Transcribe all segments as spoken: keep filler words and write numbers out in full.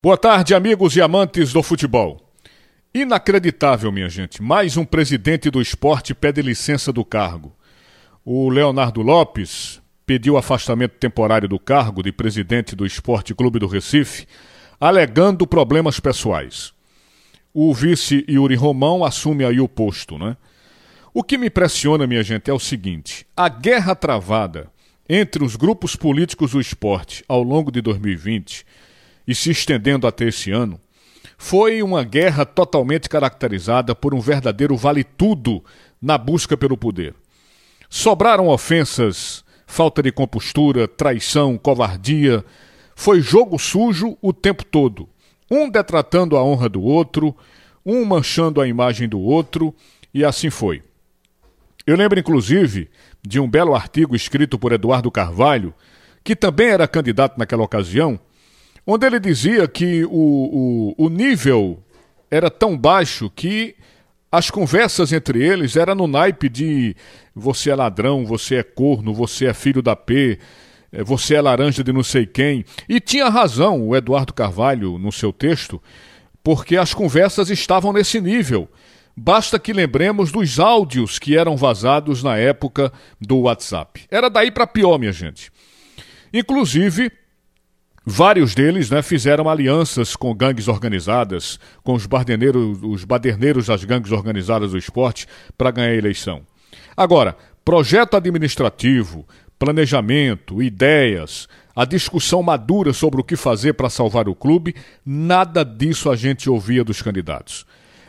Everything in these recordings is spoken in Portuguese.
Boa tarde, amigos e amantes do futebol. Inacreditável, minha gente. Mais um presidente do esporte pede licença do cargo. O Leonardo Lopes pediu afastamento temporário do cargo de presidente do Esporte Clube do Recife, alegando problemas pessoais. O vice Yuri Romão assume aí o posto, né? O que me impressiona, minha gente, é o seguinte: a guerra travada entre os grupos políticos do esporte ao longo de dois mil e vinte e se estendendo até esse ano, foi uma guerra totalmente caracterizada por um verdadeiro vale-tudo na busca pelo poder. Sobraram ofensas, falta de compostura, traição, covardia. Foi jogo sujo o tempo todo. Um detratando a honra do outro, um manchando a imagem do outro, e assim foi. Eu lembro, inclusive, de um belo artigo escrito por Eduardo Carvalho, que também era candidato naquela ocasião, onde ele dizia que o, o, o nível era tão baixo que as conversas entre eles eram no naipe de você é ladrão, você é corno, você é filho da P, você é laranja de não sei quem. E tinha razão o Eduardo Carvalho no seu texto, porque as conversas estavam nesse nível. Basta que lembremos dos áudios que eram vazados na época do WhatsApp. Era daí para pior, minha gente. Inclusive, vários deles, né, fizeram alianças com gangues organizadas, com os baderneiros, os baderneiros das gangues organizadas do esporte para ganhar a eleição. Agora, projeto administrativo, planejamento, ideias, a discussão madura sobre o que fazer para salvar o clube, nada disso a gente ouvia dos candidatos.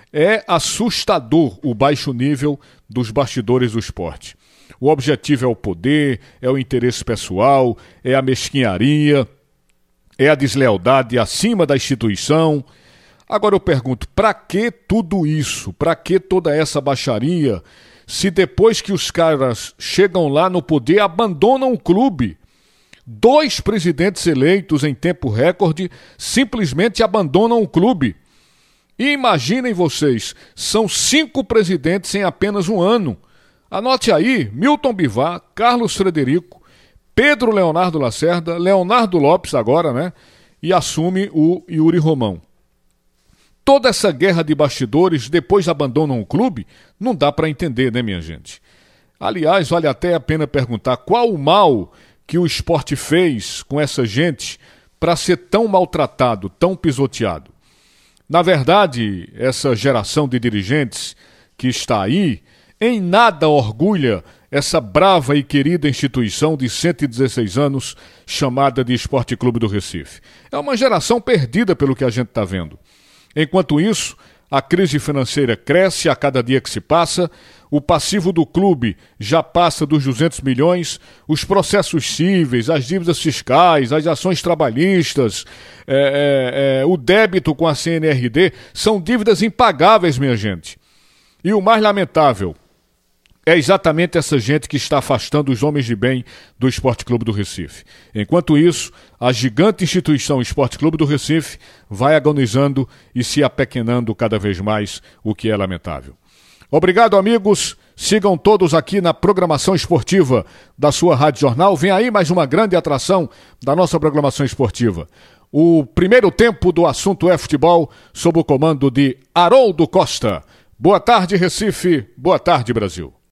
É assustador o baixo nível dos bastidores do esporte. O objetivo é o poder, é o interesse pessoal, é a mesquinharia, é a deslealdade acima da instituição. Agora eu pergunto, para que tudo isso? Para que toda essa baixaria, se depois que os caras chegam lá no poder, abandonam o clube? Dois presidentes eleitos em tempo recorde simplesmente abandonam o clube. E imaginem vocês, são cinco presidentes em apenas um ano. Anote aí: Milton Bivar, Carlos Frederico, Pedro Leonardo Lacerda, Leonardo Lopes agora, né? E assume o Yuri Romão. Toda essa guerra de bastidores, depois abandonam o clube? Não dá para entender, né, minha gente? Aliás, vale até a pena perguntar qual o mal que o esporte fez com essa gente para ser tão maltratado, tão pisoteado. Na verdade, essa geração de dirigentes que está aí, em nada orgulha essa brava e querida instituição de cento e dezesseis anos chamada de Esporte Clube do Recife. É uma geração perdida pelo que a gente está vendo. Enquanto isso, a crise financeira cresce a cada dia que se passa, o passivo do clube já passa dos duzentos milhões, os processos cíveis, as dívidas fiscais, as ações trabalhistas, é, é, é, o débito com a C N R D, são dívidas impagáveis, minha gente. E o mais lamentável é exatamente essa gente que está afastando os homens de bem do Esporte Clube do Recife. Enquanto isso, a gigante instituição Esporte Clube do Recife vai agonizando e se apequenando cada vez mais, o que é lamentável. Obrigado, amigos. Sigam todos aqui na programação esportiva da sua Rádio Jornal. Vem aí mais uma grande atração da nossa programação esportiva. O primeiro tempo do assunto é futebol, sob o comando de Haroldo Costa. Boa tarde, Recife. Boa tarde, Brasil.